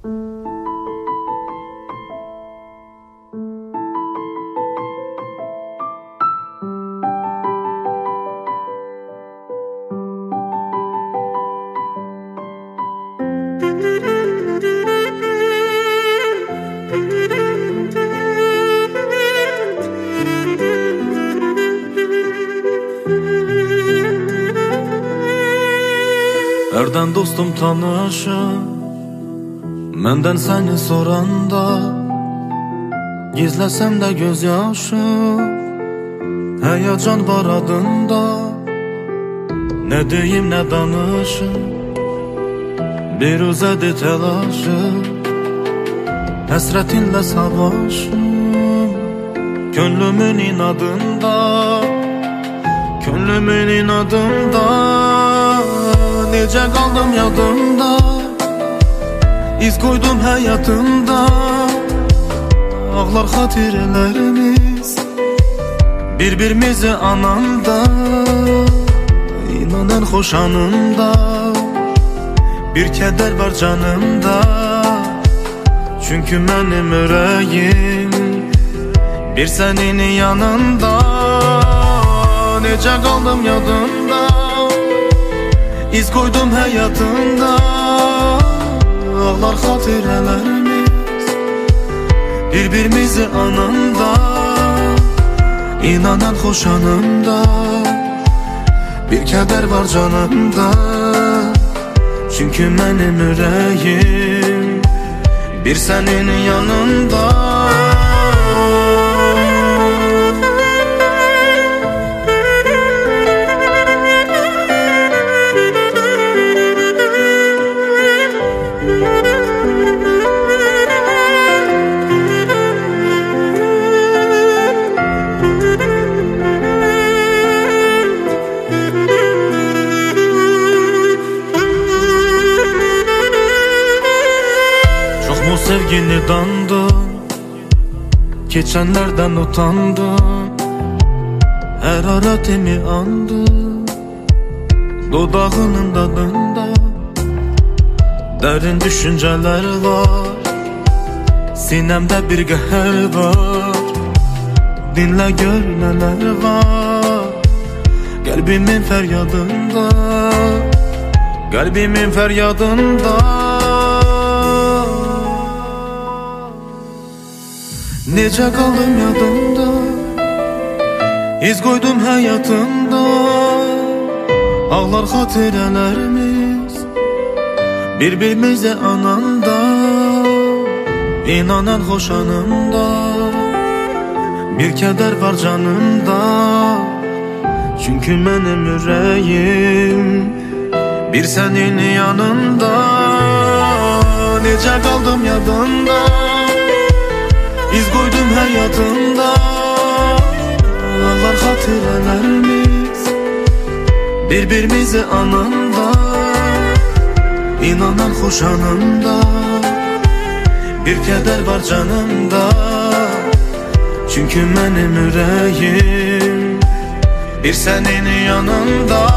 Nereden dostum tanışır, menden seni soranda, gizlesem de gözyaşı, heyecan var adında. Ne diyeyim ne danışım, bir uzadı telaşı, hasretinle savaşım, gönlümün inadında, gönlümün inadında. Nece kaldım yadımda, iz koydum hayatımda. Ağlar hatirelerimiz, birbirimizi ananda. İnanan hoş anımda, bir keder var canımda. Çünkü benim yüreğim bir senin yanında. Nece kaldım yadımda, İz koydum hayatımda. Ağlar hatirelerimiz, birbirimizi anında. İnanan hoş anımda, bir keder var canımda. Çünkü benim yüreğim bir senin yanında. Sevgini dandım, geçenlerden utandım. Hararetimi andım, dudağının tadında. Derin düşünceler var, sinemde bir qəhər var. Dinle gör neler var, kalbimin feryadında, kalbimin feryadında. Nece kaldım yadımda, iz koydum hayatımda. Ağlar hatirelerimiz, birbirimize ananda. İnanan hoş anımda, bir keder var canımda. Çünkü benim yüreğim bir senin yanında. Nece kaldım yadımda, İz koydum hayatımda. Ağlar hatirelerimiz, birbirimizi anında. İnanan hoş anımda, bir keder var canımda. Çünkü benim yüreğim bir senin yanında.